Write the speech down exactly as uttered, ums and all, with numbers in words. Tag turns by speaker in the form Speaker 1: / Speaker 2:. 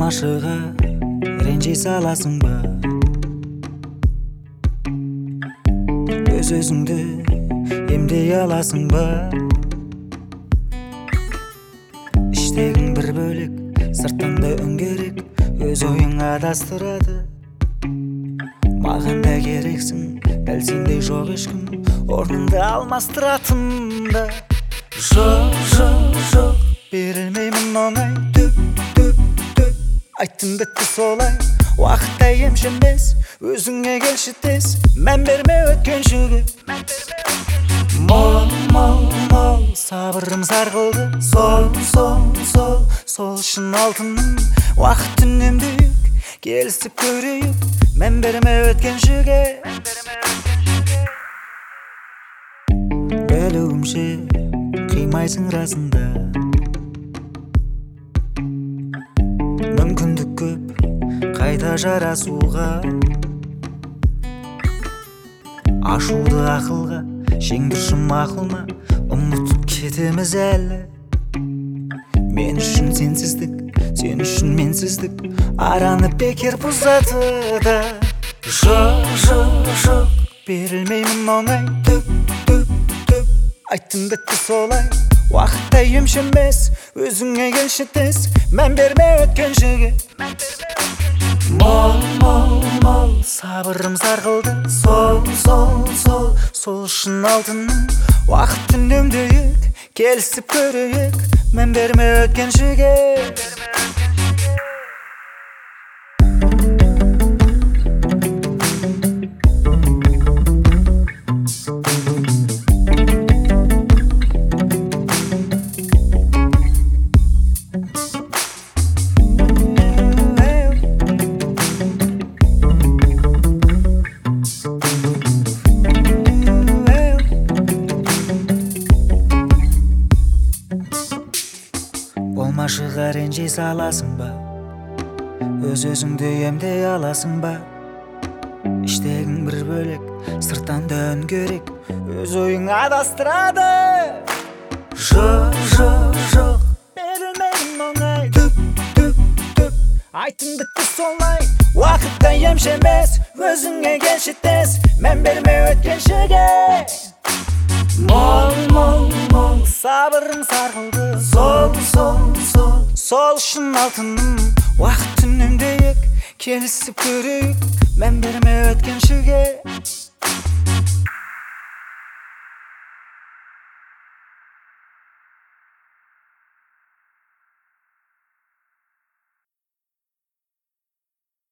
Speaker 1: Болмашыға ренжи саласың ба? Өз өзіңді емдей аласың ба? Іштегің бір бөлек, сыртыңда үңгерек, өз ойың адастырады. Маған да керексің, дәл сендей жоқ ешкім, орныңды алмастыратын да. Жоқ, жоқ, жоқ, берілмеймін оңай. Түп, түп, түп, айттым бітті солай. Уақытта емшемес, өзіңе келші тез. Мән берме өткеншіге. Мол, мол, мол, сабырым сарқылды. Сол, сол, сол, сол үшін алтыным. Уақыт үнемдік, келісіп көрейік. Мән берме өткеншіге. Білуімше қимайсың расында. Мүмкіндік көп, қайта жарасуға. Ашуды ақылға, жеңдіршім ақылма, ұмытып кетеміз әлі. Мен үшін сенсіздік, сен үшін менсіздік, араны бекер бұзады да. Жоқ, жоқ, жоқ, берілмеймін оңай. Түп, түп, түп, айттым бітті солай. Уақытта емшемес, өзіңе келші тез. Мән берме өткеншіге. Мол, мол, мол, сабырым сарқылды. Сол, сол, сол, сол үшін алтыным. Уақыт үнемдейік, келісіп көрейік. Мән берме өткеншіге. Болмашыға ренжи саласың ба? Өз өзіңді емдей аласың ба? Іштегің бір бөлек, сырттан да үңгерек, өз ойың адастырады. Жоқ, жоқ, жоқ, берілмеймін оңай. Түп, түп, түп, айттым бітті солай. Уақытта емшемес, өзіңе келші тез. Мән берме өткеншіге. Мол, мол, мол, сабырым сарқылды. Сол, сол, сол, сол үшін алтыным. Уақыт үнемдейік, келісіп көрейік. Мән берме өткеншіге.